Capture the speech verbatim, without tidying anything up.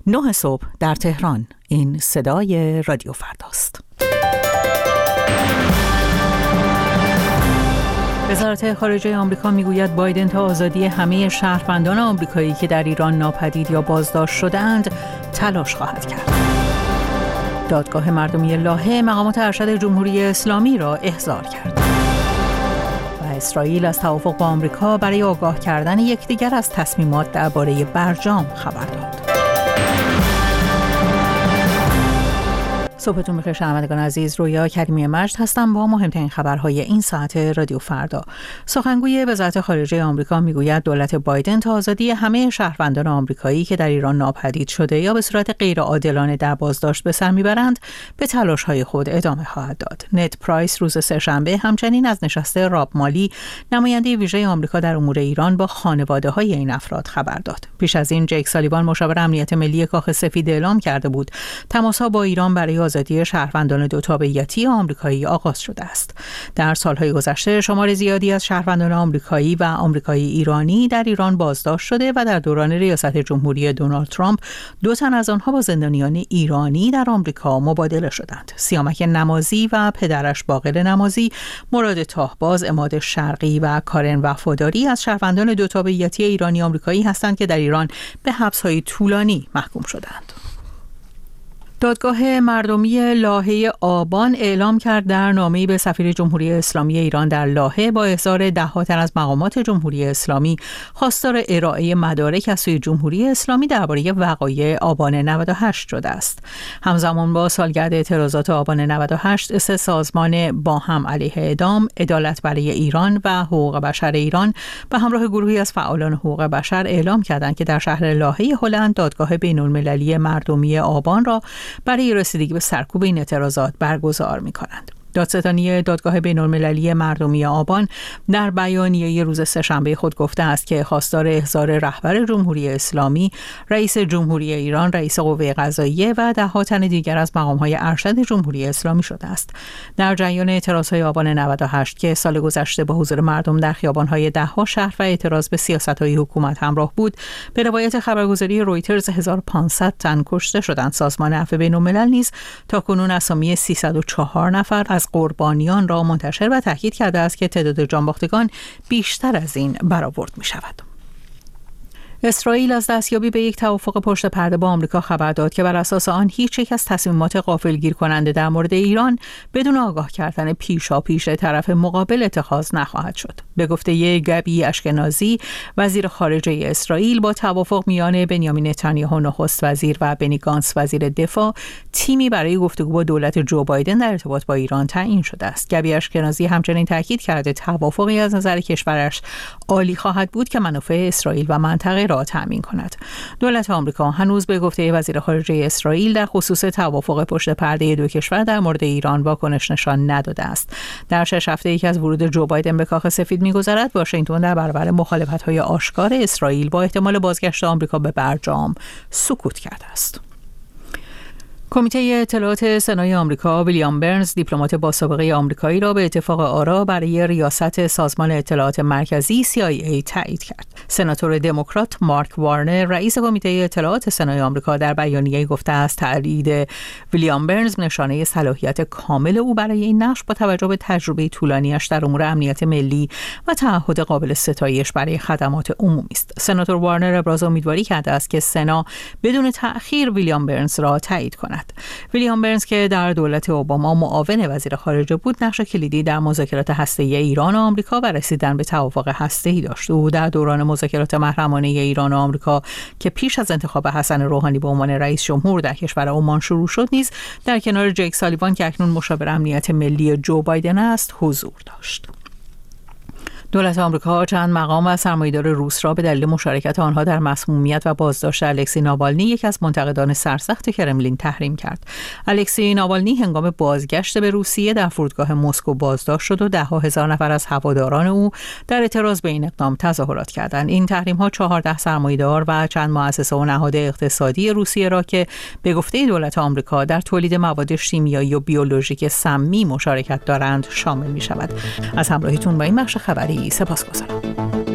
نه صبح در تهران. این صدای رادیو فرداست. وزارت خارجه آمریکا میگوید بایدن تا آزادی همه شهروندان آمریکایی که در ایران ناپدید یا بازداشت شده‌اند تلاش خواهد کرد. دادگاه مردمی لاهه مقامات ارشد جمهوری اسلامی را احضار کرد. و اسرائیل از توافق با آمریکا برای آگاه کردن یکدیگر از تصمیمات درباره برجام خبر داد. صبحتون بخیر شنوندگان عزیز، رویا کریمی مجد هستم با مهمترین خبرهای این ساعت رادیو فردا. سخنگوی وزارت خارجه آمریکا میگوید دولت بایدن تا آزادی همه شهروندان آمریکایی که در ایران ناپدید شده یا به صورت غیر عادلانه در بازداشت به سر میبرند به تلاش‌های خود ادامه خواهد داد. نت پرایس روز سه‌شنبه همچنین از نشست راب مالی نماینده ویژه آمریکا در امور ایران با خانواده‌های این افراد خبر داد. پیش از این جیک سالیوان مشاور امنیت ملی کاخ سفید اعلام کرده بود تماس‌ها با ایران برای آزادی شهروندان دو تابعیتی آمریکایی آغاز شده است. در سالهای گذشته شمار زیادی از شهروندان آمریکایی و آمریکایی ایرانی در ایران بازداشت شده و در دوران ریاست جمهوری دونالد ترامپ دو تن از آنها با زندانیان ایرانی در آمریکا مبادله شدند. سیامک نمازی و پدرش باقر نمازی، مراد تاهباز، عماد شرقی و کارن وفاداری از شهروندان دو تابعیتی ایرانی آمریکایی هستند که در ایران به حبس‌های طولانی محکوم شدند. دادگاه مردمی لاهه آبان اعلام کرد در نامه‌ای به سفیر جمهوری اسلامی ایران در لاهه با احضار ده‌ها تن از مقامات جمهوری اسلامی خواستار ارائه مدارک از سوی جمهوری اسلامی درباره وقایع آبان نود و هشت شده است. همزمان با سالگرد اعتراضات آبان نود و هشت، سه سازمان با هم علیه اعدام، عدالت برای ایران و حقوق بشر ایران به همراه گروهی از فعالان حقوق بشر اعلام کردند که در شهر لاهه هلند دادگاه بین‌المللی مردمی آبان را برای رسیدگی به سرکوب این اعتراضات برگزار می‌کنند. دادستانی دادگاه بین‌المللی مردمی آبان در بیانیه روز سه‌شنبه خود گفته است که خواستار احضار رهبر جمهوری اسلامی، رئیس جمهوری ایران، رئیس قوه قضاییه و ده‌ها تن دیگر از مقام‌های ارشد جمهوری اسلامی شده است. در جریان اعتراض‌های آبان نود و هشت که سال گذشته با حضور مردم در خیابان‌های ده‌ها شهر و اعتراض به سیاست‌های حکومت همراه بود، به روایت خبرگزاری رویترز هزار و پانصد تن کشته شدند. سازمان عفو بین‌الملل نیز تاکنون اسامی سیصد و چهار نفر از قربانیان را منتشر و تاکید کرده است که تعداد جانباختگان بیشتر از این برآورد می شود. اسرائیل از دستیابی به یک توافق پشت پرده با آمریکا خبر داد که بر اساس آن هیچ یک از تصمیمات غافلگیر کننده در مورد ایران بدون آگاه کردن پیشاپیش طرف مقابل اتخاذ نخواهد شد. به گفته گبی اشکنازی، وزیر خارجه اسرائیل، با توافق میان بنیامین نتانیاهو نخست وزیر و بنی گانتس وزیر دفاع، تیمی برای گفتگو با دولت جو بایدن در ارتباط با ایران تعیین شده است. گبی اشکنازی همچنین تاکید کرده توافقی از نظر کشورش عالی خواهد بود که منافع اسرائیل و منطقه را تامین کند. دولت آمریکا هنوز به گفته وزیر خارجه اسرائیل در خصوص توافق پشت پرده دو کشور در مورد ایران واکنش نشان نداده است. در شش هفته ای که از ورود جو بایدن به کاخ سفید می‌گذرد، واشنگتن در برابر مخالفت‌های آشکار اسرائیل با احتمال بازگشت آمریکا به برجام سکوت کرده است. کمیته اطلاعات سنای آمریکا ویلیام برنز، دیپلمات با سابقه آمریکایی، را به اتفاق آرا برای ریاست سازمان اطلاعات مرکزی سی آی ای تایید کرد. سناتور دموکرات مارک وارنر، رئیس کمیته اطلاعات سنای آمریکا، در بیانیه‌ای گفته است تایید ویلیام برنز نشانه صلاحیت کامل او برای این نقش با توجه به تجربه طولانی‌اش در امور امنیت ملی و تعهد قابل ستایش برای خدمات عمومی است. سناتور وارنر ابراز امیدواری کرده است که سنا بدون تأخیر ویلیام برنز را تایید کند. ویلیام برنز که در دولت اوباما معاون وزیر خارجه بود، نقش کلیدی در مذاکرات هسته‌ای ایران و آمریکا و رسیدن به توافق هسته‌ای داشت. او در دوران مذاکرات محرمانه ایران و آمریکا که پیش از انتخاب حسن روحانی به عنوان رئیس جمهور در کشور عمان شروع شد، نیز در کنار جیک سالیوان که اکنون مشاور امنیت ملی جو بایدن است حضور داشت. دولت آمریکا چند مقام و سرمایه‌دار روس را به دلیل مشارکت آنها در مسمومیت و بازداشت الکسی ناوالنی، یکی از منتقدان سرسخت کرملین، تحریم کرد. الکسی ناوالنی هنگام بازگشت به روسیه در فرودگاه مسکو بازداشت شد و ده‌ها هزار نفر از هواداران او در اعتراض به این اقدام تظاهرات کردند. این تحریم‌ها چهارده سرمایه‌دار و چند مؤسسه و نهاد اقتصادی روسیه را که به گفته دولت آمریکا در تولید مواد شیمیایی و بیولوژیک سمی مشارکت دارند شامل می‌شود. از همراهیتون با این بخش خبری سپاسگزارم.